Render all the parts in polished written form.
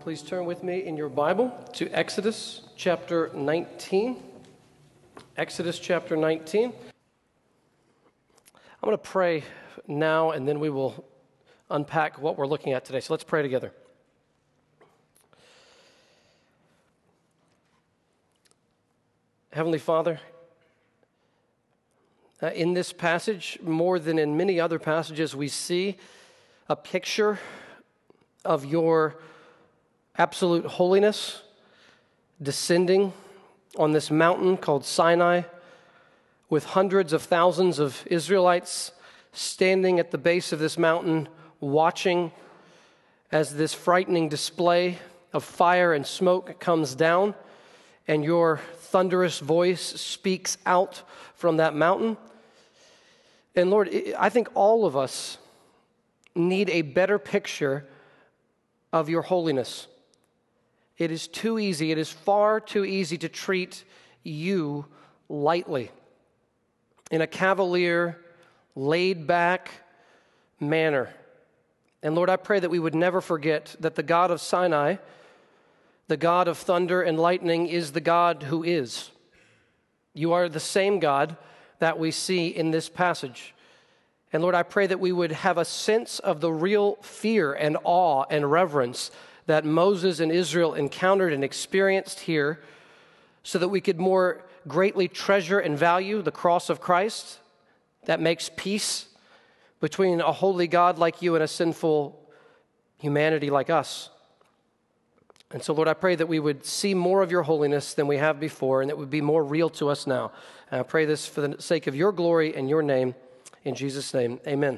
Please turn with me in your Bible to Exodus chapter 19. Exodus chapter 19. I'm going to pray now, and then we will unpack what we're looking at today. So let's pray together. Heavenly Father, in this passage, more than in many other passages, we see a picture of your absolute holiness descending on this mountain called Sinai, with hundreds of thousands of Israelites standing at the base of this mountain, watching as this frightening display of fire and smoke comes down, and your thunderous voice speaks out from that mountain. And Lord, I think all of us need a better picture of your holiness. It is too easy, it is far too easy to treat you lightly in a cavalier, laid-back manner. And Lord, I pray that we would never forget that the God of Sinai, the God of thunder and lightning, is the God who is. You are the same God that we see in this passage. And Lord, I pray that we would have a sense of the real fear and awe and reverence that Moses and Israel encountered and experienced here, so that we could more greatly treasure and value the cross of Christ that makes peace between a holy God like you and a sinful humanity like us. And so, Lord, I pray that we would see more of your holiness than we have before, and it would be more real to us now. And I pray this for the sake of your glory and your name. In Jesus' name, amen.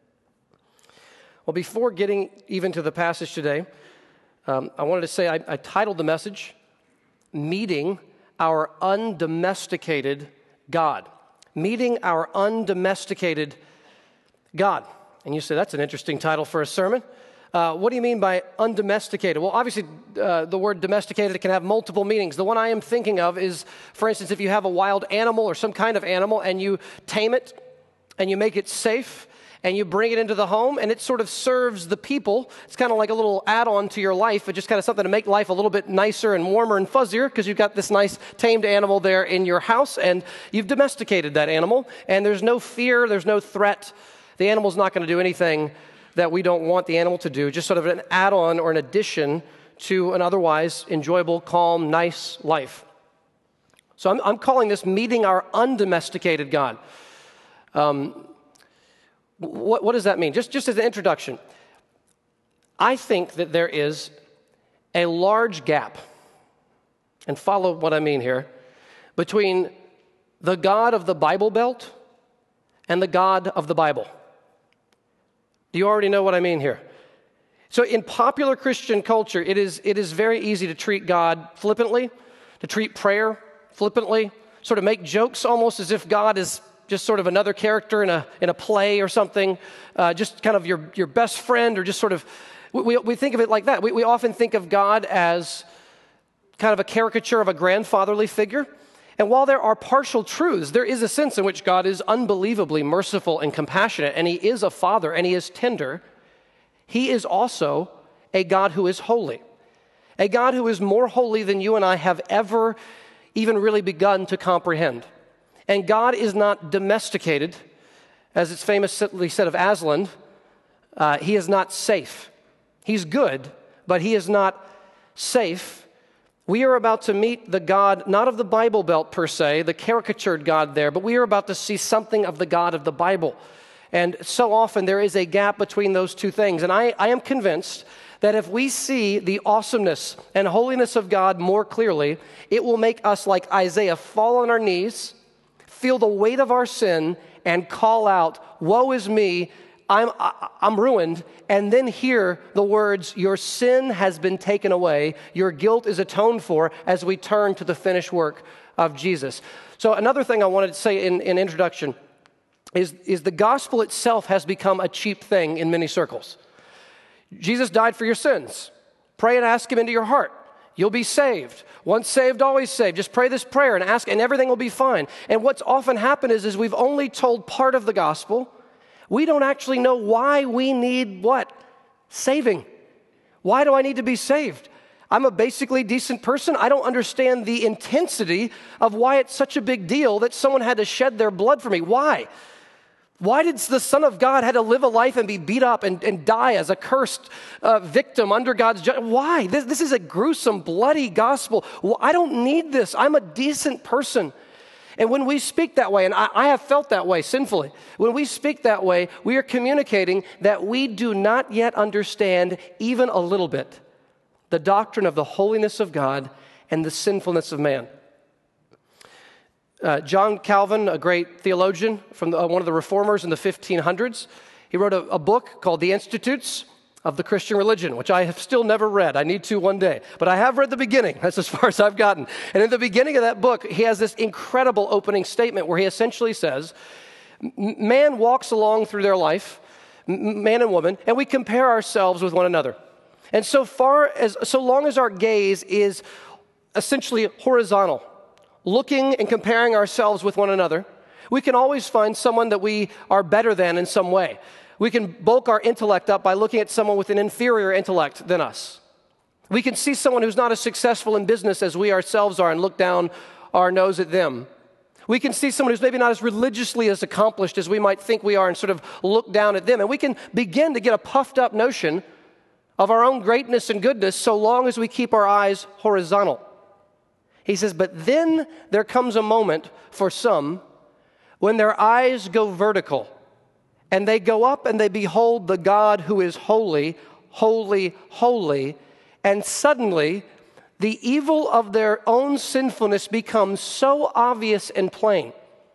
Well, before getting even to the passage today, I wanted to say I titled the message, Meeting Our Undomesticated God. Meeting Our Undomesticated God. And you say, that's an interesting title for a sermon. What do you mean by undomesticated? Well, obviously, the word domesticated can have multiple meanings. The one I am thinking of is, for instance, if you have a wild animal or some kind of animal and you tame it and you make it safe and you bring it into the home and it sort of serves the people. It's kind of like a little add-on to your life, but just kind of something to make life a little bit nicer and warmer and fuzzier, because you've got this nice tamed animal there in your house and you've domesticated that animal, and there's no fear, there's no threat. The animal's not going to do anything that we don't want the animal to do, just sort of an add-on or an addition to an otherwise enjoyable, calm, nice life. So I'm calling this Meeting Our Undomesticated God. What does that mean? Just as an introduction, I think that there is a large gap, and follow what I mean here, between the God of the Bible Belt and the God of the Bible. Do you already know what I mean here? So in popular Christian culture, it is very easy to treat God flippantly, to treat prayer flippantly, sort of make jokes almost as if God is just sort of another character in a play or something, just kind of your best friend, or just sort of, we think of it like that. We often think of God as kind of a caricature of a grandfatherly figure. And while there are partial truths, there is a sense in which God is unbelievably merciful and compassionate, and he is a father, and he is tender. He is also a God who is holy, a God who is more holy than you and I have ever even really begun to comprehend. And God is not domesticated, as it's famously said of Aslan. He is not safe. He's good, but he is not safe. We are about to meet the God, not of the Bible Belt per se, the caricatured God there, but we are about to see something of the God of the Bible. And so often there is a gap between those two things. And I am convinced that if we see the awesomeness and holiness of God more clearly, it will make us, like Isaiah, fall on our knees, feel the weight of our sin, and call out, "Woe is me, I'm ruined," and then hear the words, "Your sin has been taken away, your guilt is atoned for," as we turn to the finished work of Jesus. So another thing I wanted to say in introduction is the gospel itself has become a cheap thing in many circles. Jesus died for your sins. Pray and ask him into your heart. You'll be saved. Once saved, always saved. Just pray this prayer and ask, and everything will be fine. And what's often happened is we've only told part of the gospel. We don't actually know why we need what? Saving. Why do I need to be saved? I'm a basically decent person. I don't understand the intensity of why it's such a big deal that someone had to shed their blood for me. Why? Why did the Son of God had to live a life and be beat up and die as a cursed victim under God's judgment? Why? This is a gruesome, bloody gospel. Well, I don't need this. I'm a decent person. And when we speak that way, and I have felt that way sinfully, when we speak that way, we are communicating that we do not yet understand even a little bit the doctrine of the holiness of God and the sinfulness of man. John Calvin, a great theologian from one of the reformers in the 1500s, he wrote a book called The Institutes of the Christian Religion, which I have still never read. I need to one day. But I have read the beginning. That's as far as I've gotten. And in the beginning of that book, he has this incredible opening statement where he essentially says, man walks along through their life, man and woman, and we compare ourselves with one another. And so long as our gaze is essentially horizontal, looking and comparing ourselves with one another, we can always find someone that we are better than in some way. We can bulk our intellect up by looking at someone with an inferior intellect than us. We can see someone who's not as successful in business as we ourselves are and look down our nose at them. We can see someone who's maybe not as religiously as accomplished as we might think we are and sort of look down at them. And we can begin to get a puffed up notion of our own greatness and goodness so long as we keep our eyes horizontal. He says, but then there comes a moment for some when their eyes go vertical and they go up and they behold the God who is holy, holy, holy, and suddenly the evil of their own sinfulness becomes so obvious and plain.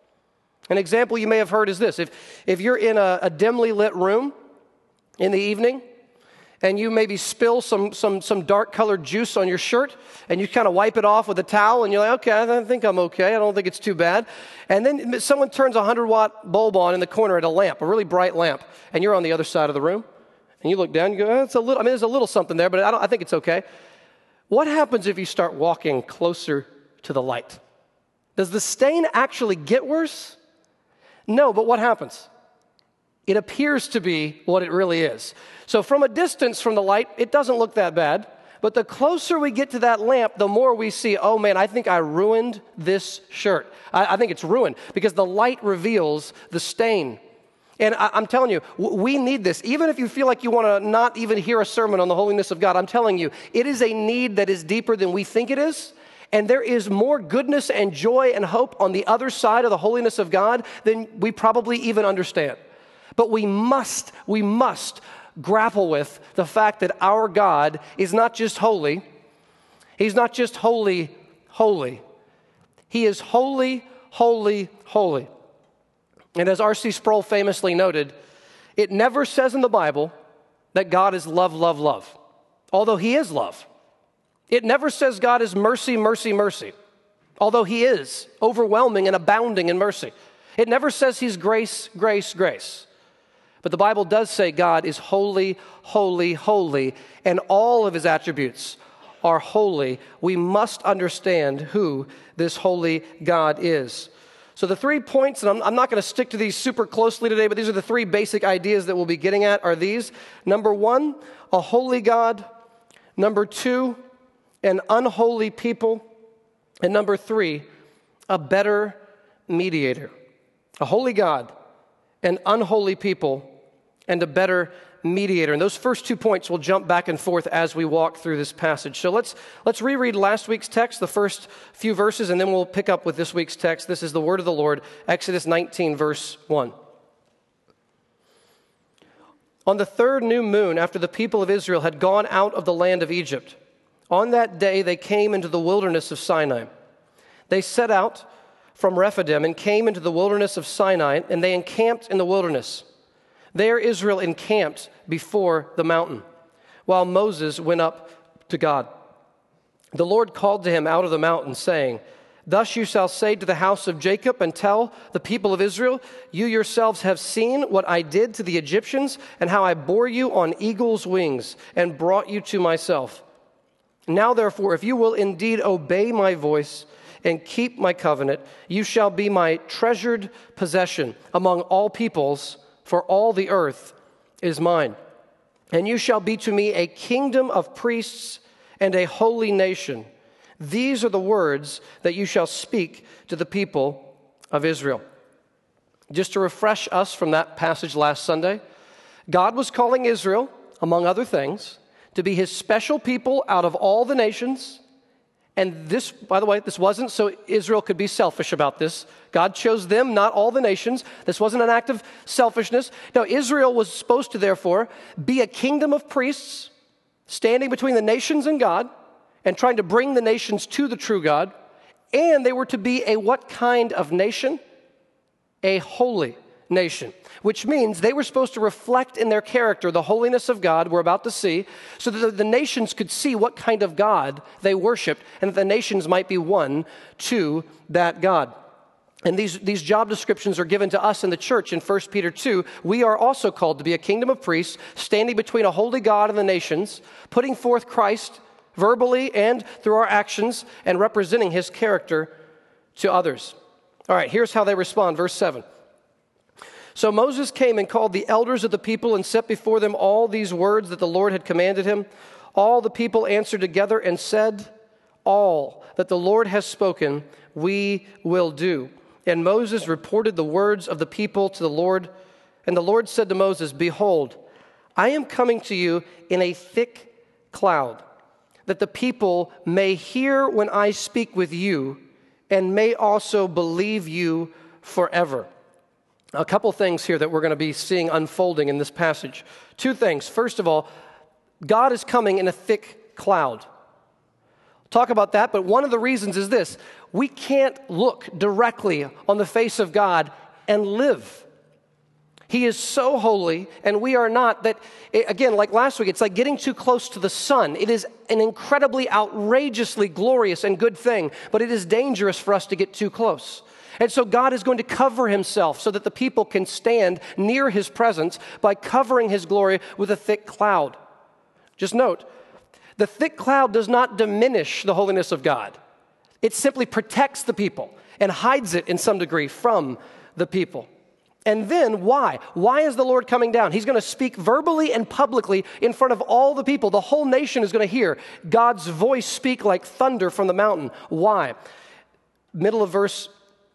An example you may have heard is this. If you're in a dimly lit room in the evening, and you maybe spill some dark-colored juice on your shirt, and you kind of wipe it off with a towel, and you're like, okay, I think I'm okay. I don't think it's too bad. And then someone turns a 100-watt bulb on in the corner at a lamp, a really bright lamp, and you're on the other side of the room, and you look down, and you go, it's a little. I mean, there's a little something there, but I think it's okay. What happens if you start walking closer to the light? Does the stain actually get worse? No, but what happens? It appears to be what it really is. So from a distance from the light, it doesn't look that bad. But the closer we get to that lamp, the more we see, oh man, I think I ruined this shirt. I think it's ruined because the light reveals the stain. And I'm telling you, we need this. Even if you feel like you want to not even hear a sermon on the holiness of God, I'm telling you, it is a need that is deeper than we think it is. And there is more goodness and joy and hope on the other side of the holiness of God than we probably even understand. But we must grapple with the fact that our God is not just holy. He's not just holy, holy. He is holy, holy, holy. And as R.C. Sproul famously noted, it never says in the Bible that God is love, love, love, although he is love. It never says God is mercy, mercy, mercy, although he is overwhelming and abounding in mercy. It never says he's grace, grace, grace. But the Bible does say God is holy, holy, holy, and all of his attributes are holy. We must understand who this holy God is. So the 3 points, and I'm not going to stick to these super closely today, but these are the 3 basic ideas that we'll be getting at are these. Number 1, a holy God. Number 2, an unholy people. And number 3, a better mediator. A holy God, an unholy people, and a better mediator. And those first 2 points will jump back and forth as we walk through this passage. So let's reread last week's text, the first few verses, and then we'll pick up with this week's text. This is the word of the Lord, Exodus 19, verse 1. On the 3rd new moon, after the people of Israel had gone out of the land of Egypt, on that day they came into the wilderness of Sinai. They set out from Rephidim and came into the wilderness of Sinai, and they encamped in the wilderness. There Israel encamped before the mountain, while Moses went up to God. The Lord called to him out of the mountain, saying, Thus you shall say to the house of Jacob and tell the people of Israel, You yourselves have seen what I did to the Egyptians and how I bore you on eagle's wings and brought you to myself. Now therefore, if you will indeed obey my voice and keep my covenant, you shall be my treasured possession among all peoples, for all the earth is mine. And you shall be to me a kingdom of priests and a holy nation. These are the words that you shall speak to the people of Israel." Just to refresh us from that passage last Sunday, God was calling Israel, among other things, to be his special people out of all the nations. And this, by the way, this wasn't so Israel could be selfish about this. God chose them, not all the nations. This wasn't an act of selfishness. No, Israel was supposed to, therefore, be a kingdom of priests standing between the nations and God and trying to bring the nations to the true God. And they were to be a what kind of nation? A holy nation, which means they were supposed to reflect in their character the holiness of God we're about to see, so that the nations could see what kind of God they worshiped, and that the nations might be won to that God. And these job descriptions are given to us in the church in 1 Peter 2. We are also called to be a kingdom of priests, standing between a holy God and the nations, putting forth Christ verbally and through our actions, and representing his character to others. All right, here's how they respond. Verse 7. "So Moses came and called the elders of the people and set before them all these words that the Lord had commanded him. All the people answered together and said, 'All that the Lord has spoken, we will do.' And Moses reported the words of the people to the Lord. And the Lord said to Moses, 'Behold, I am coming to you in a thick cloud, that the people may hear when I speak with you, and may also believe you forever.'" A couple things here that we're going to be seeing unfolding in this passage. Two things. First of all, God is coming in a thick cloud. Talk about that, but one of the reasons is this: we can't look directly on the face of God and live. He is so holy, and we are not. That, again, like last week, it's like getting too close to the sun. It is an incredibly, outrageously glorious and good thing, but it is dangerous for us to get too close. And so God is going to cover himself so that the people can stand near his presence by covering his glory with a thick cloud. Just note, the thick cloud does not diminish the holiness of God. It simply protects the people and hides it in some degree from the people. And then why? Why is the Lord coming down? He's going to speak verbally and publicly in front of all the people. The whole nation is going to hear God's voice speak like thunder from the mountain. Why? Middle of verse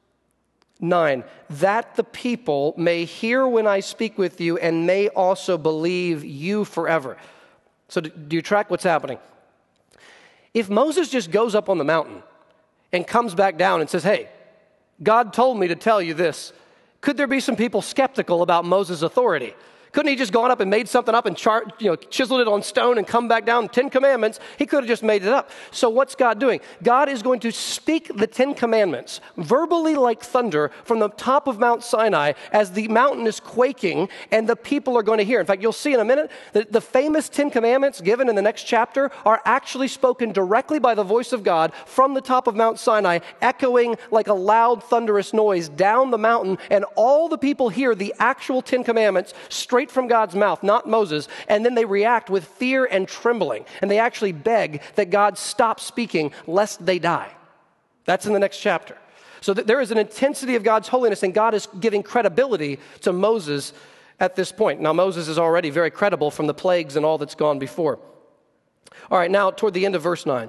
9, "That the people may hear when I speak with you and may also believe you forever." So do you track what's happening? If Moses just goes up on the mountain and comes back down and says, "Hey, God told me to tell you this," could there be some people skeptical about Moses' authority? Couldn't he just gone up and made something up and chiseled it on stone and come back down 10 commandments? He could have just made it up. So what's God doing? God is going to speak the 10 commandments verbally like thunder from the top of Mount Sinai as the mountain is quaking and the people are going to hear. In fact, you'll see in a minute that the famous 10 commandments given in the next chapter are actually spoken directly by the voice of God from the top of Mount Sinai, echoing like a loud thunderous noise down the mountain, and all the people hear the actual 10 commandments straight from God's mouth, not Moses, and then they react with fear and trembling, and they actually beg that God stop speaking lest they die. That's in the next chapter. So there is an intensity of God's holiness, and God is giving credibility to Moses at this point. Now, Moses is already very credible from the plagues and all that's gone before. All right, now toward the end of verse 9.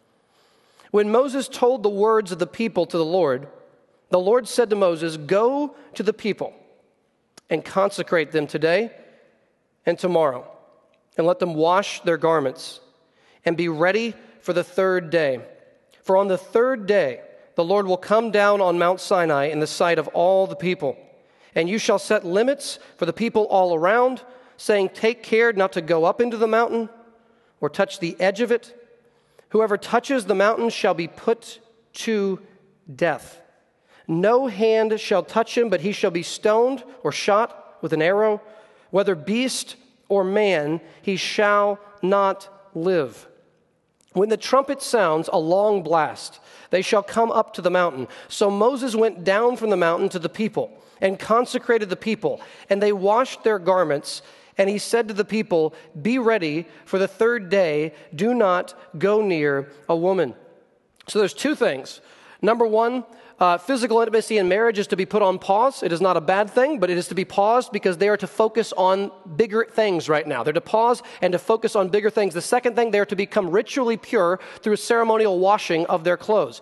"When Moses told the words of the people to the Lord said to Moses, 'Go to the people and consecrate them today and tomorrow, and let them wash their garments, and be ready for the third day. For on the third day the Lord will come down on Mount Sinai in the sight of all the people. And you shall set limits for the people all around, saying, take care not to go up into the mountain or touch the edge of it. Whoever touches the mountain shall be put to death. No hand shall touch him, but he shall be stoned or shot with an arrow. Whether beast or man, he shall not live. When the trumpet sounds a long blast, they shall come up to the mountain. So Moses went down from the mountain to the people and consecrated the people, and they washed their garments. And he said to the people, be ready for the third day. Do not go near a woman. So there's two things. Number one, Physical intimacy in marriage is to be put on pause. It is not a bad thing, but it is to be paused because they are to focus on bigger things right now. They're to pause and to focus on bigger things. The second thing, they're to become ritually pure through a ceremonial washing of their clothes.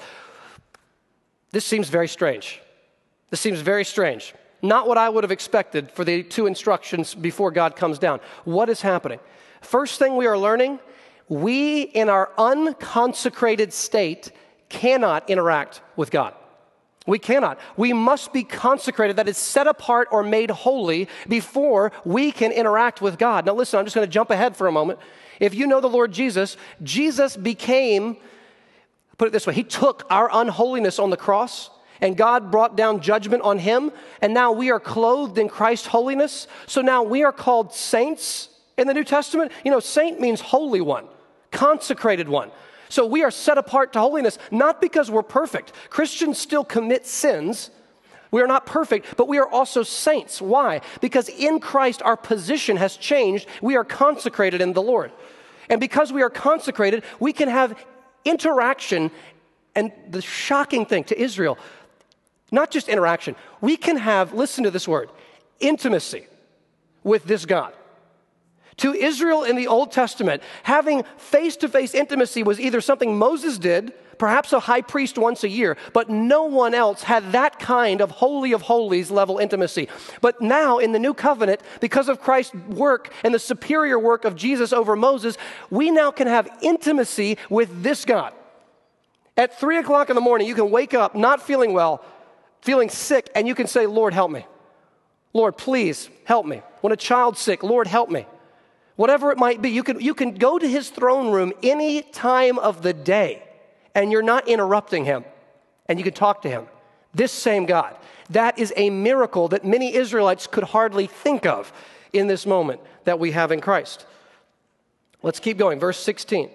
This seems very strange. This seems very strange. Not what I would have expected for the two instructions before God comes down. What is happening? First thing we are learning, we in our unconsecrated state cannot interact with God. We cannot. We must be consecrated, that is set apart or made holy before we can interact with God. Now listen, I'm just going to jump ahead for a moment. If you know the Lord Jesus, Jesus became, put it this way, he took our unholiness on the cross and God brought down judgment on him, and now we are clothed in Christ's holiness. So now we are called saints in the New Testament. You know, saint means holy one, consecrated one. So we are set apart to holiness, not because we're perfect. Christians still commit sins. We are not perfect, but we are also saints. Why? Because in Christ our position has changed. We are consecrated in the Lord. And because we are consecrated, we can have interaction. And the shocking thing to Israel, not just interaction, we can have, listen to this word, intimacy with this God. To Israel in the Old Testament, having face-to-face intimacy was either something Moses did, perhaps a high priest once a year, but no one else had that kind of holy of holies level intimacy. But now in the new covenant, because of Christ's work and the superior work of Jesus over Moses, we now can have intimacy with this God. At 3 o'clock in the morning, you can wake up not feeling well, feeling sick, and you can say, Lord, help me. Lord, please help me. When a child's sick, Lord, help me. Whatever it might be, you can go to his throne room any time of the day, and you're not interrupting him, and you can talk to him. This same God. That is a miracle that many Israelites could hardly think of in this moment that we have in Christ. Let's keep going. Verse 16.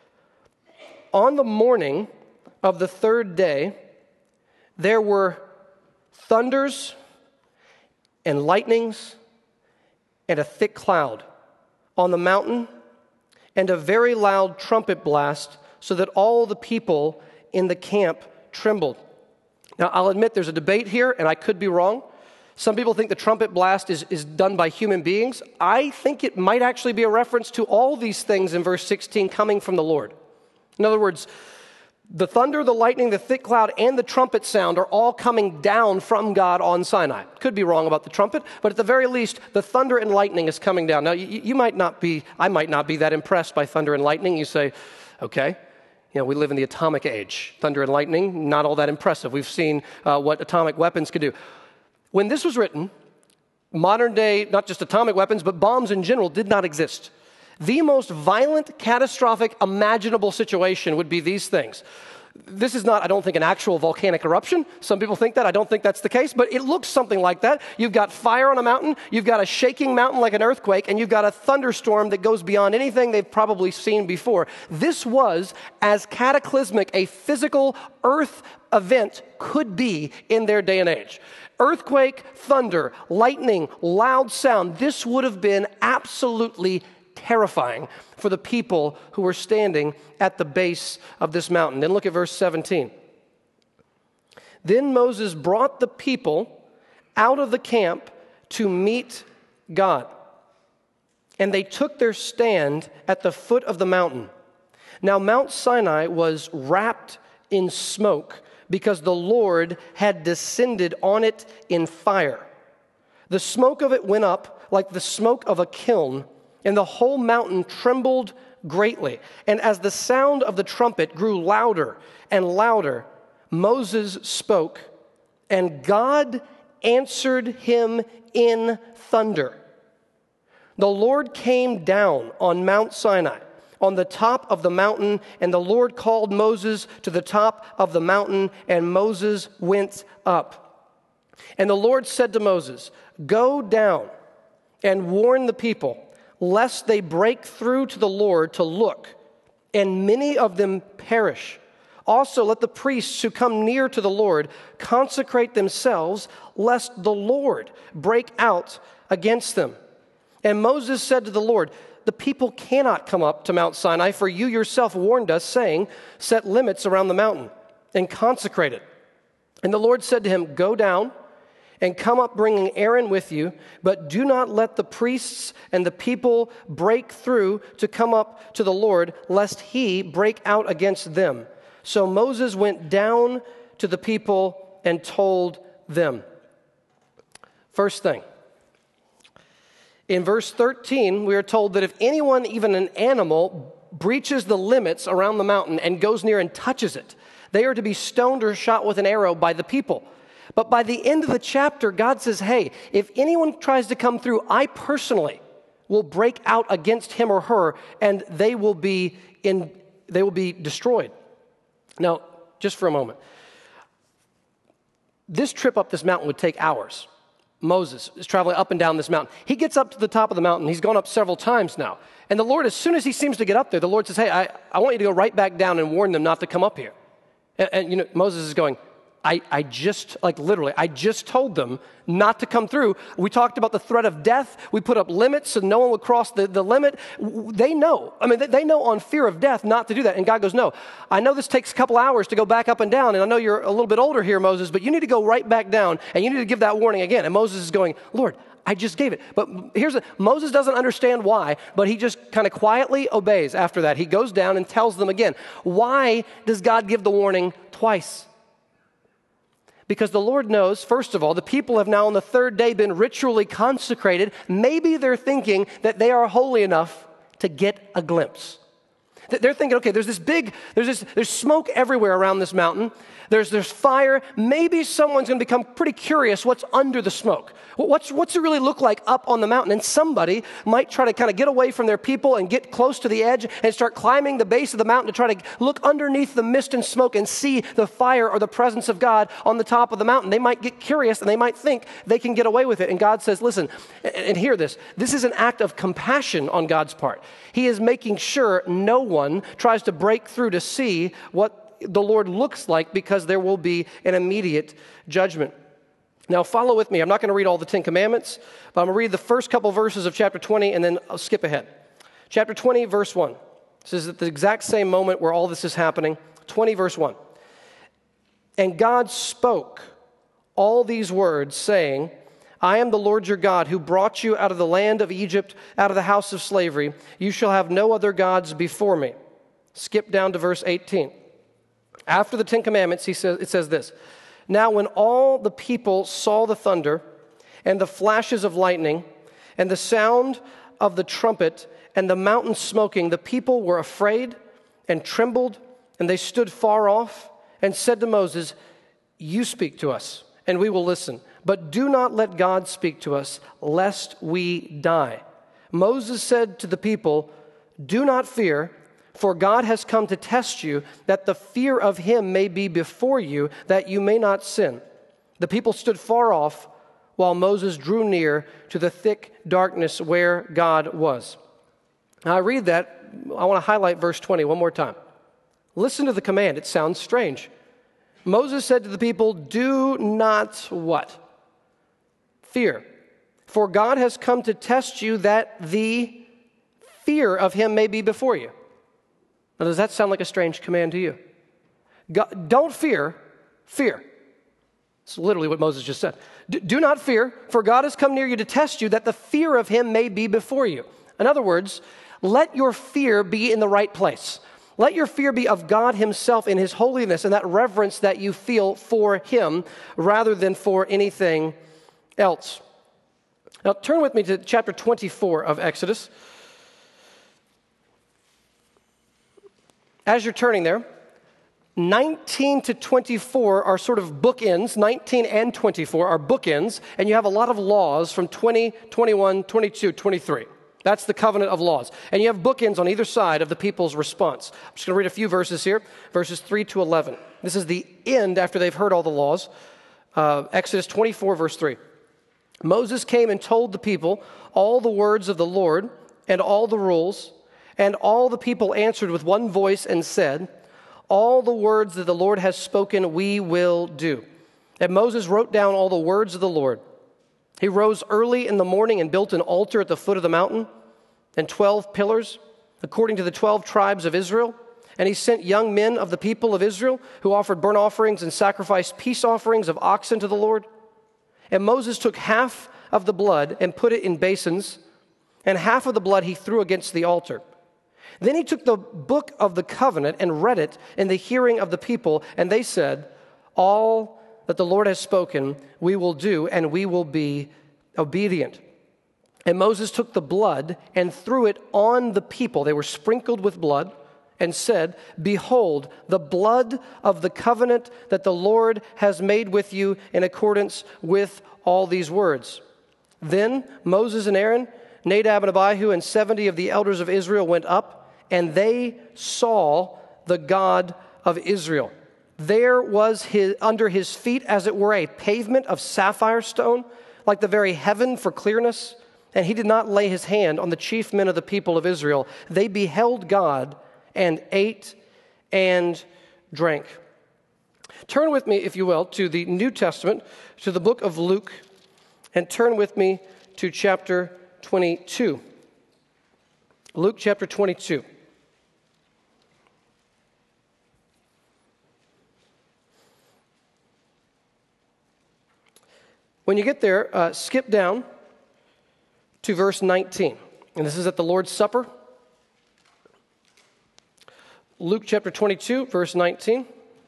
On the morning of the third day, there were thunders and lightnings and a thick cloud on the mountain, and a very loud trumpet blast, so that all the people in the camp trembled. Now, I'll admit there's a debate here, and I could be wrong. Some people think the trumpet blast is done by human beings. I think it might actually be a reference to all these things in verse 16 coming from the Lord. In other words, the thunder, the lightning, the thick cloud, and the trumpet sound are all coming down from God on Sinai. Could be wrong about the trumpet, but at the very least, the thunder and lightning is coming down. Now, I might not be that impressed by thunder and lightning. You say, okay, we live in the atomic age. Thunder and lightning, not all that impressive. We've seen what atomic weapons could do. When this was written, modern day, not just atomic weapons, but bombs in general did not exist. The most violent, catastrophic, imaginable situation would be these things. This is not, I don't think, an actual volcanic eruption. Some people think that. I don't think that's the case, but it looks something like that. You've got fire on a mountain, you've got a shaking mountain like an earthquake, and you've got a thunderstorm that goes beyond anything they've probably seen before. This was as cataclysmic a physical earth event could be in their day and age. Earthquake, thunder, lightning, loud sound. This would have been absolutely terrifying for the people who were standing at the base of this mountain. Then look at verse 17. Then Moses brought the people out of the camp to meet God, and they took their stand at the foot of the mountain. Now Mount Sinai was wrapped in smoke because the Lord had descended on it in fire. The smoke of it went up like the smoke of a kiln, and the whole mountain trembled greatly. And as the sound of the trumpet grew louder and louder, Moses spoke, and God answered him in thunder. The Lord came down on Mount Sinai, on the top of the mountain, and the Lord called Moses to the top of the mountain, and Moses went up. And the Lord said to Moses, "Go down and warn the people, lest they break through to the Lord to look, and many of them perish. Also let the priests who come near to the Lord consecrate themselves, lest the Lord break out against them." And Moses said to the Lord, "The people cannot come up to Mount Sinai, for you yourself warned us, saying, 'Set limits around the mountain and consecrate it.'" And the Lord said to him, "Go down and come up bringing Aaron with you, but do not let the priests and the people break through to come up to the Lord, lest he break out against them." So Moses went down to the people and told them. First thing, in verse 13, we are told that if anyone, even an animal, breaches the limits around the mountain and goes near and touches it, they are to be stoned or shot with an arrow by the people. But by the end of the chapter, God says, hey, if anyone tries to come through, I personally will break out against him or her, and they will be destroyed. Now, just for a moment. This trip up this mountain would take hours. Moses is traveling up and down this mountain. He gets up to the top of the mountain. He's gone up several times now. And the Lord, as soon as he seems to get up there, the Lord says, hey, I want you to go right back down and warn them not to come up here. And Moses is going, I just told them not to come through. We talked about the threat of death. We put up limits so no one would cross the limit. They know. They know on fear of death not to do that. And God goes, no, I know this takes a couple hours to go back up and down. And I know you're a little bit older here, Moses, but you need to go right back down and you need to give that warning again. And Moses is going, Lord, I just gave it. But Moses doesn't understand why, but he just kind of quietly obeys after that. He goes down and tells them again. Why does God give the warning twice? Because the Lord knows, first of all, the people have now on the third day been ritually consecrated. Maybe they're thinking that they are holy enough to get a glimpse. They're thinking, okay, there's smoke everywhere around this mountain. There's fire. Maybe someone's going to become pretty curious what's under the smoke. What's it really look like up on the mountain? And somebody might try to kind of get away from their people and get close to the edge and start climbing the base of the mountain to try to look underneath the mist and smoke and see the fire or the presence of God on the top of the mountain. They might get curious and they might think they can get away with it. And God says, listen, and hear this. This is an act of compassion on God's part. He is making sure no one tries to break through to see what the Lord looks like, because there will be an immediate judgment. Now follow with me. I'm not going to read all the 10 Commandments, but I'm going to read the first couple verses of chapter 20 and then I'll skip ahead. Chapter 20, verse 1. This is at the exact same moment where all this is happening. 20, verse 1. And God spoke all these words, saying, I am the Lord your God, who brought you out of the land of Egypt, out of the house of slavery. You shall have no other gods before me. Skip down to verse 18. After the 10 Commandments, it says this. Now when all the people saw the thunder and the flashes of lightning and the sound of the trumpet and the mountain smoking, the people were afraid and trembled, and they stood far off and said to Moses, you speak to us, and we will listen. But do not let God speak to us, lest we die. Moses said to the people, do not fear, for God has come to test you, that the fear of him may be before you, that you may not sin. The people stood far off, while Moses drew near to the thick darkness where God was. Now I read that, I want to highlight verse 20 one more time. Listen to the command, it sounds strange. Moses said to the people, do not what? Fear. For God has come to test you, that the fear of him may be before you. Now, does that sound like a strange command to you? God, don't fear, fear. It's literally what Moses just said. Do not fear, for God has come near you to test you, that the fear of him may be before you. In other words, let your fear be in the right place. Let your fear be of God himself in his holiness and that reverence that you feel for him rather than for anything else. Now, turn with me to chapter 24 of Exodus. As you're turning there, 19 to 24 are sort of bookends. 19 and 24 are bookends, and you have a lot of laws from 20, 21, 22, 23. That's the covenant of laws. And you have bookends on either side of the people's response. I'm just going to read a few verses here, verses 3 to 11. This is the end after they've heard all the laws. Exodus 24, verse 3. Moses came and told the people all the words of the Lord and all the rules. And all the people answered with one voice and said, all the words that the Lord has spoken, we will do. And Moses wrote down all the words of the Lord. He rose early in the morning and built an altar at the foot of the mountain and 12 pillars, according to the 12 tribes of Israel. And he sent young men of the people of Israel who offered burnt offerings and sacrificed peace offerings of oxen to the Lord. And Moses took half of the blood and put it in basins, and half of the blood he threw against the altar. Then he took the book of the covenant and read it in the hearing of the people, and they said, "All that the Lord has spoken, we will do, and we will be obedient." And Moses took the blood and threw it on the people. They were sprinkled with blood, and said, "Behold, the blood of the covenant that the Lord has made with you in accordance with all these words." Then Moses and Aaron, Nadab and Abihu, and 70 of the elders of Israel went up, and they saw the God of Israel. There was under his feet, as it were, a pavement of sapphire stone, like the very heaven for clearness. And he did not lay his hand on the chief men of the people of Israel. They beheld God and ate and drank. Turn with me, if you will, to the New Testament, to the book of Luke, and turn with me to chapter 22. Luke chapter 22. When you get there, skip down to verse 19. And this is at the Lord's Supper. Luke chapter 22, verse 19.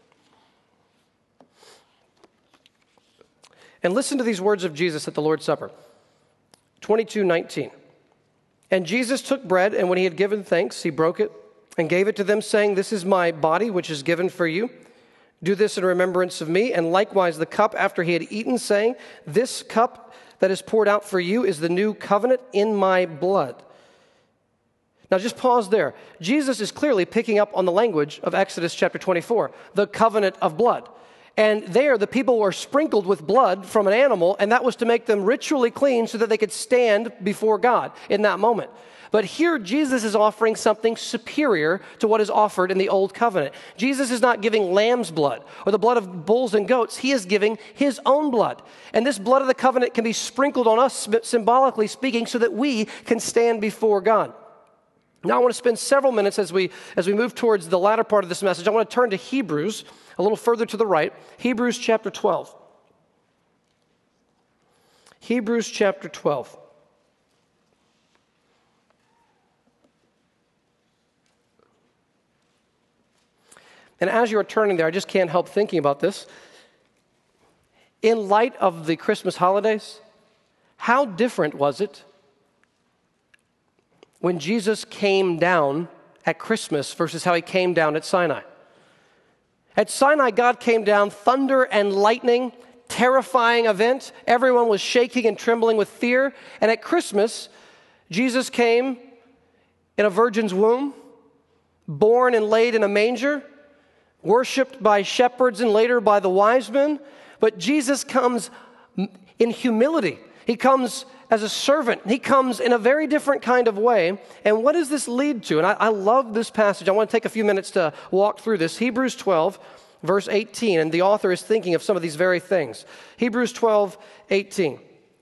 And listen to these words of Jesus at the Lord's Supper. 22:19. And Jesus took bread, and when he had given thanks, he broke it and gave it to them, saying, "This is my body, which is given for you. Do this in remembrance of me." And likewise the cup after he had eaten, saying, "This cup that is poured out for you is the new covenant in my blood." Now just pause there. Jesus is clearly picking up on the language of Exodus chapter 24, the covenant of blood. And there the people were sprinkled with blood from an animal, and that was to make them ritually clean so that they could stand before God in that moment. But here Jesus is offering something superior to what is offered in the old covenant. Jesus is not giving lamb's blood or the blood of bulls and goats. He is giving his own blood. And this blood of the covenant can be sprinkled on us, symbolically speaking, so that we can stand before God. Now I want to spend several minutes as we move towards the latter part of this message. I want to turn to Hebrews, a little further to the right. Hebrews chapter 12. Hebrews chapter 12. And as you're turning there, I just can't help thinking about this. In light of the Christmas holidays, how different was it when Jesus came down at Christmas versus how he came down at Sinai? At Sinai, God came down, thunder and lightning, terrifying event. Everyone was shaking and trembling with fear. And at Christmas, Jesus came in a virgin's womb, born and laid in a manger, worshipped by shepherds and later by the wise men. But Jesus comes in humility. He comes as a servant. He comes in a very different kind of way. And what does this lead to? And I love this passage. I want to take a few minutes to walk through this. Hebrews 12, verse 18. And the author is thinking of some of these very things. Hebrews 12, 18.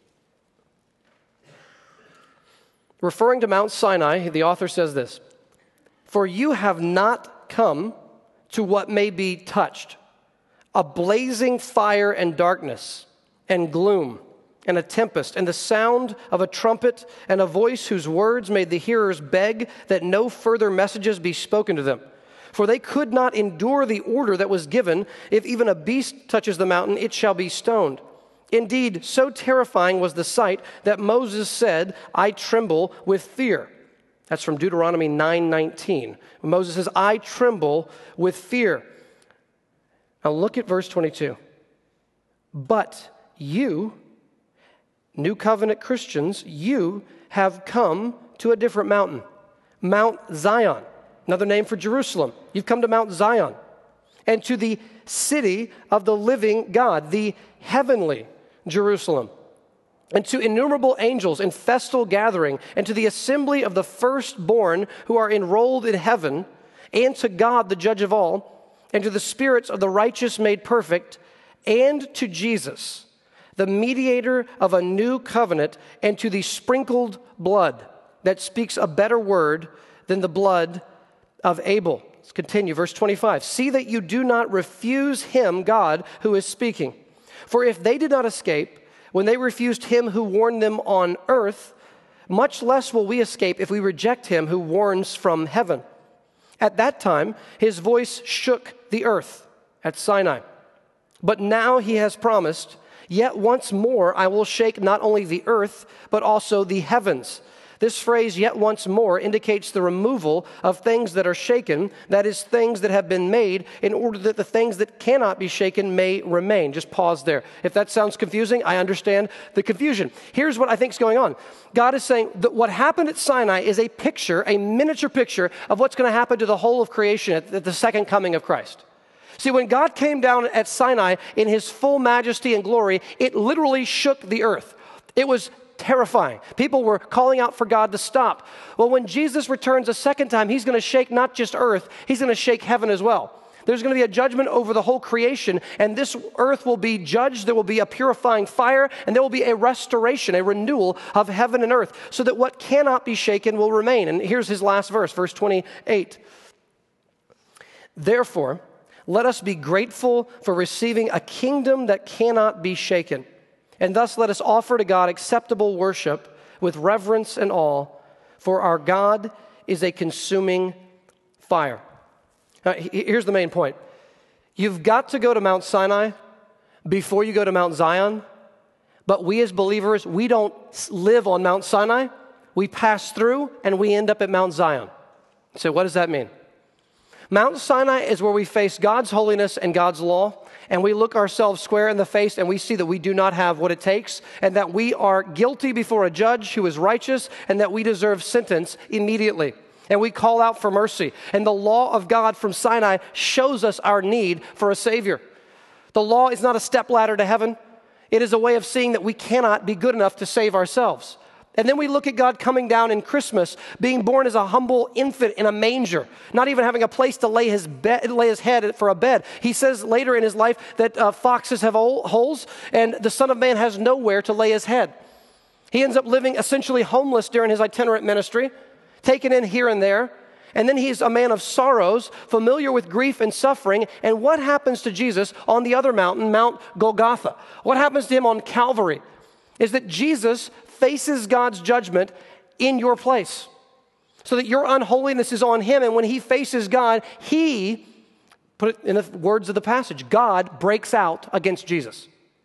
Referring to Mount Sinai, the author says this: "For you have not come to what may be touched, a blazing fire and darkness and gloom and a tempest and the sound of a trumpet and a voice whose words made the hearers beg that no further messages be spoken to them. For they could not endure the order that was given, if even a beast touches the mountain, it shall be stoned. Indeed, so terrifying was the sight that Moses said, 'I tremble with fear.'" That's from Deuteronomy 9:19. Moses says, "I tremble with fear." Now look at verse 22. "But you, New Covenant Christians, you have come to a different mountain, Mount Zion," another name for Jerusalem. You've come to Mount Zion, "and to the city of the living God, the heavenly Jerusalem, and to innumerable angels in festal gathering, and to the assembly of the firstborn who are enrolled in heaven, and to God, the judge of all, and to the spirits of the righteous made perfect, and to Jesus, the mediator of a new covenant, and to the sprinkled blood that speaks a better word than the blood of Abel." Let's continue, verse 25. See that you do not refuse him, God, who is speaking. For if they did not escape when they refused him who warned them on earth, much less will we escape if we reject him who warns from heaven. At that time, his voice shook the earth at Sinai. But now he has promised, yet once more I will shake not only the earth, but also the heavens. This phrase, yet once more, indicates the removal of things that are shaken, that is, things that have been made, in order that the things that cannot be shaken may remain. Just pause there. If that sounds confusing, I understand the confusion. Here's what I think is going on. God is saying that what happened at Sinai is a picture, a miniature picture of what's going to happen to the whole of creation at the second coming of Christ. See, when God came down at Sinai in his full majesty and glory, it literally shook the earth. It was terrifying. People were calling out for God to stop. Well, when Jesus returns a second time, he's going to shake not just earth, he's going to shake heaven as well. There's going to be a judgment over the whole creation, and this earth will be judged. There will be a purifying fire, and there will be a restoration, a renewal of heaven and earth, so that what cannot be shaken will remain. And here's his last verse, verse 28. Therefore, let us be grateful for receiving a kingdom that cannot be shaken. And thus let us offer to God acceptable worship with reverence and awe, for our God is a consuming fire. Now, here's the main point. You've got to go to Mount Sinai before you go to Mount Zion, but we as believers, we don't live on Mount Sinai. We pass through and we end up at Mount Zion. So what does that mean? Mount Sinai is where we face God's holiness and God's law, and we look ourselves square in the face and we see that we do not have what it takes, and that we are guilty before a judge who is righteous, and that we deserve sentence immediately. And we call out for mercy. And the law of God from Sinai shows us our need for a Savior. The law is not a stepladder to heaven. It is a way of seeing that we cannot be good enough to save ourselves. And then we look at God coming down in Christmas, being born as a humble infant in a manger, not even having a place to lay his head for a bed. He says later in his life that foxes have holes, and the Son of Man has nowhere to lay his head. He ends up living essentially homeless during his itinerant ministry, taken in here and there. And then he's a man of sorrows, familiar with grief and suffering. And what happens to Jesus on the other mountain, Mount Golgotha? What happens to him on Calvary is that Jesus faces God's judgment in your place, so that your unholiness is on him. And when he faces God, he, put it in the words of the passage, God breaks out against Jesus.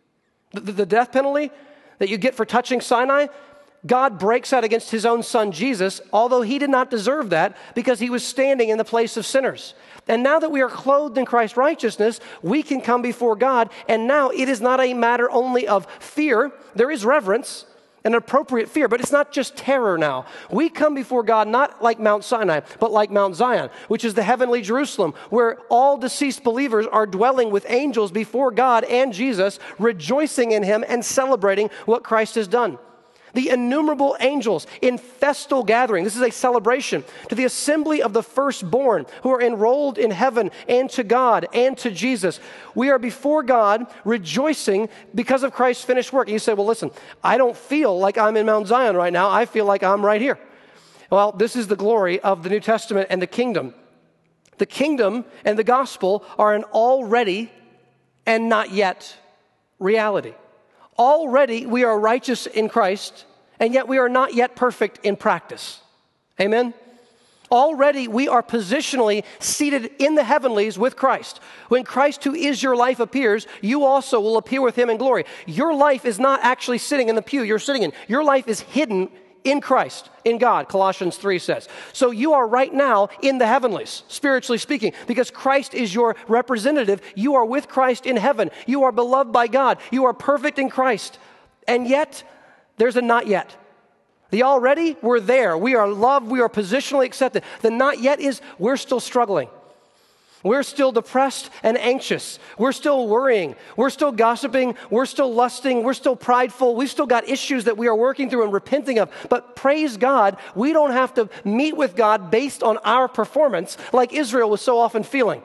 The death penalty that you get for touching Sinai, God breaks out against his own son Jesus, although he did not deserve that, because he was standing in the place of sinners. And now that we are clothed in Christ's righteousness, we can come before God. And now it is not a matter only of fear. There is reverence, an appropriate fear, but it's not just terror now. We come before God not like Mount Sinai, but like Mount Zion, which is the heavenly Jerusalem, where all deceased believers are dwelling with angels before God and Jesus, rejoicing in him and celebrating what Christ has done. The innumerable angels in festal gathering. This is a celebration to the assembly of the firstborn who are enrolled in heaven and to God and to Jesus. We are before God rejoicing because of Christ's finished work. And you say, well, listen, I don't feel like I'm in Mount Zion right now. I feel like I'm right here. Well, this is the glory of the New Testament and the kingdom. The kingdom and the gospel are an already and not yet reality. Already we are righteous in Christ, and yet we are not yet perfect in practice. Amen? Already we are positionally seated in the heavenlies with Christ. When Christ, who is your life, appears, you also will appear with him in glory. Your life is not actually sitting in the pew you're sitting in. Your life is hidden in Christ, in God, Colossians 3 says. So you are right now in the heavenlies, spiritually speaking, because Christ is your representative. You are with Christ in heaven. You are beloved by God. You are perfect in Christ. And yet, there's a not yet. The already, we're there. We are loved. We are positionally accepted. The not yet is we're still struggling. We're still depressed and anxious. We're still worrying. We're still gossiping. We're still lusting. We're still prideful. We've still got issues that we are working through and repenting of. But praise God, we don't have to meet with God based on our performance like Israel was so often feeling.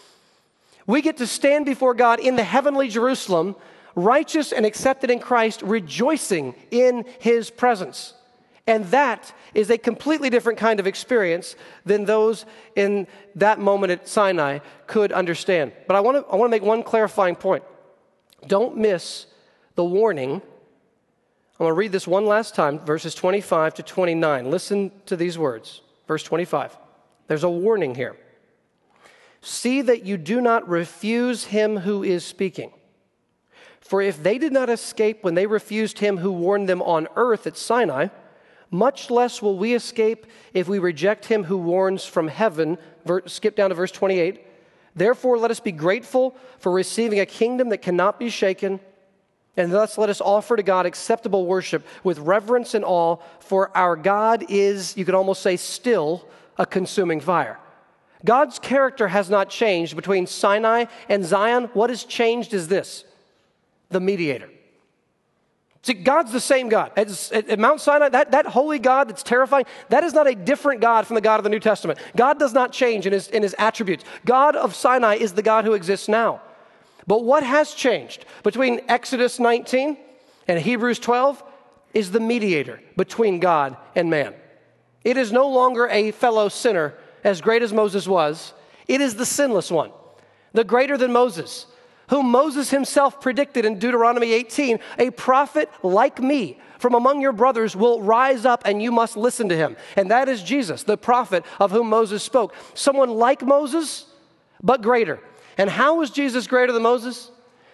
We get to stand before God in the heavenly Jerusalem, righteous and accepted in Christ, rejoicing in his presence. And that is a completely different kind of experience than those in that moment at Sinai could understand. But I want to make one clarifying point. Don't miss the warning. I'm going to read this one last time, verses 25 to 29. Listen to these words. Verse 25. There's a warning here. See that you do not refuse him who is speaking. For if they did not escape when they refused him who warned them on earth at Sinai, much less will we escape if we reject him who warns from heaven. Skip down to verse 28. Therefore, let us be grateful for receiving a kingdom that cannot be shaken, and thus let us offer to God acceptable worship with reverence and awe, for our God is, you could almost say, still a consuming fire. God's character has not changed between Sinai and Zion. What has changed is this: the mediator. See, God's the same God. At Mount Sinai, that holy God that's terrifying, that is not a different God from the God of the New Testament. God does not change in his attributes. God of Sinai is the God who exists now. But what has changed between Exodus 19 and Hebrews 12 is the mediator between God and man. It is no longer a fellow sinner, as great as Moses was. It is the sinless one, the greater than Moses, whom Moses himself predicted in Deuteronomy 18, a prophet like me from among your brothers will rise up and you must listen to him. And that is Jesus, the prophet of whom Moses spoke. Someone like Moses, but greater. And how was Jesus greater than Moses?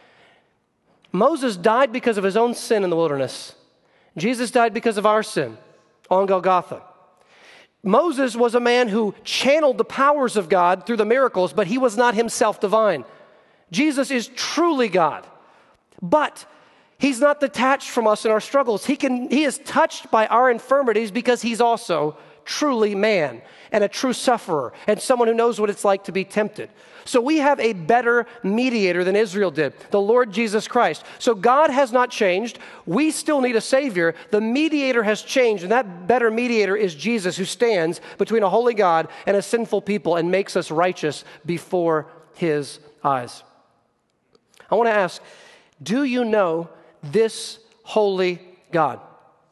Moses died because of his own sin in the wilderness. Jesus died because of our sin on Golgotha. Moses was a man who channeled the powers of God through the miracles, but he was not himself divine. Jesus is truly God, but he's not detached from us in our struggles. He is touched by our infirmities because he's also truly man and a true sufferer and someone who knows what it's like to be tempted. So we have a better mediator than Israel did, the Lord Jesus Christ. So God has not changed. We still need a Savior. The mediator has changed, and that better mediator is Jesus, who stands between a holy God and a sinful people and makes us righteous before his eyes. I want to ask, do you know this holy God?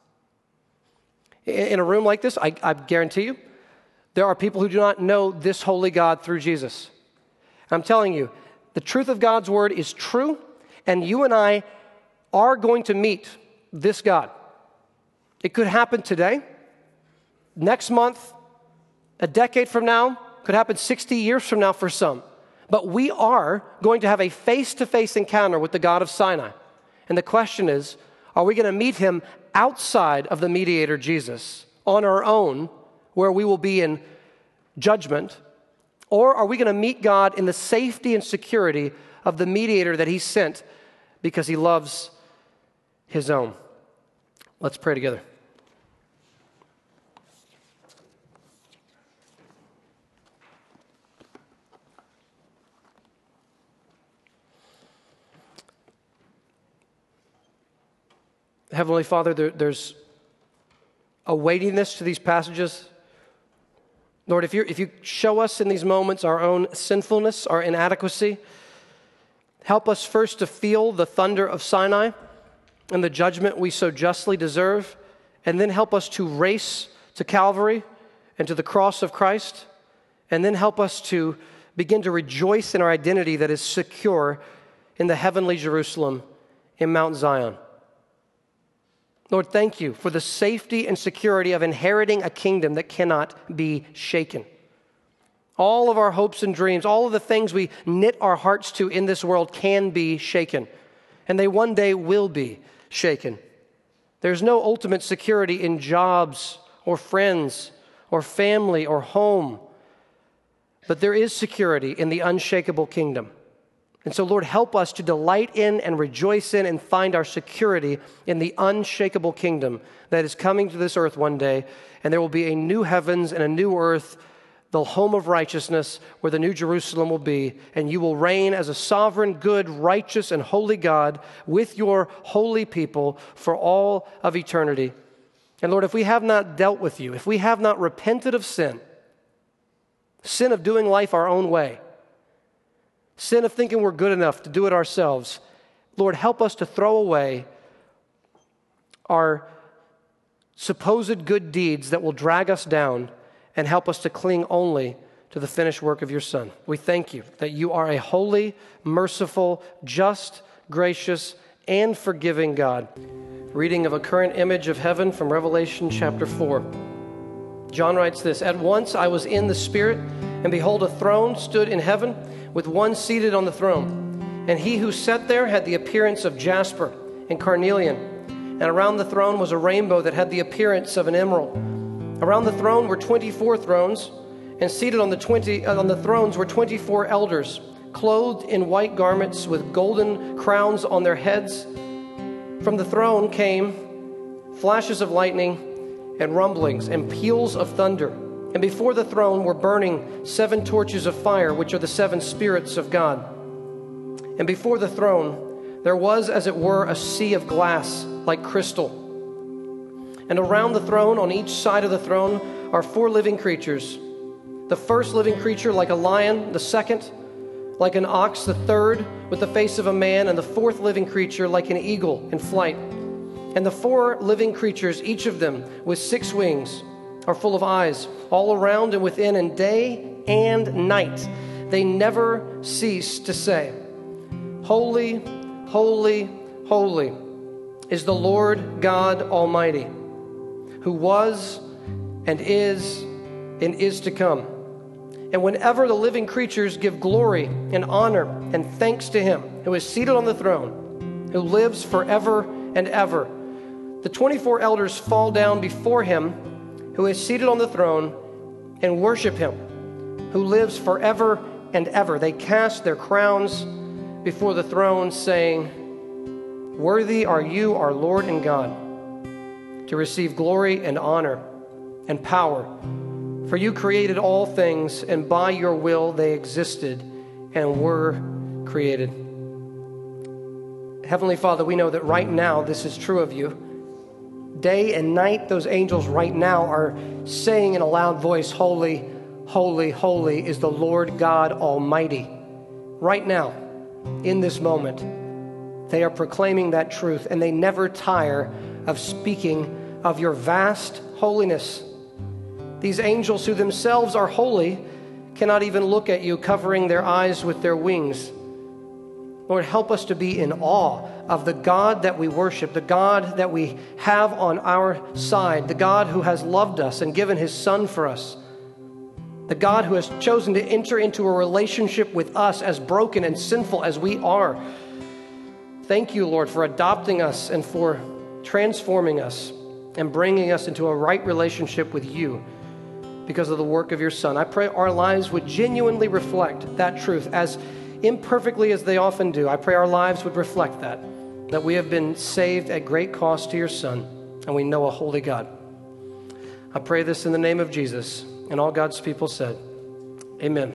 In a room like this, I guarantee you, there are people who do not know this holy God through Jesus. I'm telling you, the truth of God's word is true, and you and I are going to meet this God. It could happen today, next month, a decade from now, could happen 60 years from now for some. But we are going to have a face-to-face encounter with the God of Sinai. And the question is, are we going to meet him outside of the mediator Jesus on our own, where we will be in judgment? Or are we going to meet God in the safety and security of the mediator that he sent because he loves his own? Let's pray together. Heavenly Father, there's a weightiness to these passages. Lord, if you show us in these moments our own sinfulness, our inadequacy, help us first to feel the thunder of Sinai and the judgment we so justly deserve, and then help us to race to Calvary and to the cross of Christ, and then help us to begin to rejoice in our identity that is secure in the heavenly Jerusalem in Mount Zion. Lord, thank you for the safety and security of inheriting a kingdom that cannot be shaken. All of our hopes and dreams, all of the things we knit our hearts to in this world can be shaken, and they one day will be shaken. There's no ultimate security in jobs or friends or family or home, but there is security in the unshakable kingdom. And so, Lord, help us to delight in and rejoice in and find our security in the unshakable kingdom that is coming to this earth one day. And there will be a new heavens and a new earth, the home of righteousness, where the new Jerusalem will be. And you will reign as a sovereign, good, righteous, and holy God with your holy people for all of eternity. And Lord, if we have not dealt with you, if we have not repented of sin of doing life our own way, sin of thinking we're good enough to do it ourselves, Lord, help us to throw away our supposed good deeds that will drag us down and help us to cling only to the finished work of your Son. We thank you that you are a holy, merciful, just, gracious, and forgiving God. Reading of a current image of heaven from Revelation chapter 4. John writes this, "At once I was in the Spirit, and behold, a throne stood in heaven, with one seated on the throne. And he who sat there had the appearance of jasper and carnelian. And around the throne was a rainbow that had the appearance of an emerald. Around the throne were 24 thrones, and seated on the thrones were 24 elders, clothed in white garments with golden crowns on their heads. From the throne came flashes of lightning and rumblings and peals of thunder. And before the throne were burning 7 torches of fire, which are the 7 spirits of God. And before the throne there was, as it were, a sea of glass like crystal. And around the throne, on each side of the throne, are 4 living creatures. The first living creature like a lion, the second like an ox, the third with the face of a man, and the fourth living creature like an eagle in flight. And the 4 living creatures, each of them with 6 wings, are full of eyes all around and within, and day and night they never cease to say, Holy, holy, holy is the Lord God Almighty, who was and is to come. And whenever the living creatures give glory and honor and thanks to him who is seated on the throne, who lives forever and ever, the 24 elders fall down before him who is seated on the throne and worship him, who lives forever and ever. They cast their crowns before the throne, saying, Worthy are you, our Lord and God, to receive glory and honor and power. For you created all things, and by your will they existed and were created. Heavenly Father, we know that right now this is true of you. Day and night, those angels right now are saying in a loud voice, Holy, holy, holy is the Lord God Almighty. Right now, in this moment, they are proclaiming that truth, and they never tire of speaking of your vast holiness. These angels who themselves are holy cannot even look at you, covering their eyes with their wings. Lord, help us to be in awe of the God that we worship, the God that we have on our side, the God who has loved us and given his Son for us, the God who has chosen to enter into a relationship with us, as broken and sinful as we are. Thank you, Lord, for adopting us and for transforming us and bringing us into a right relationship with you because of the work of your Son. I pray our lives would genuinely reflect that truth, as imperfectly as they often do. I pray our lives would reflect that we have been saved at great cost to your Son, and we know a holy God. I pray this in the name of Jesus, and all God's people said, Amen.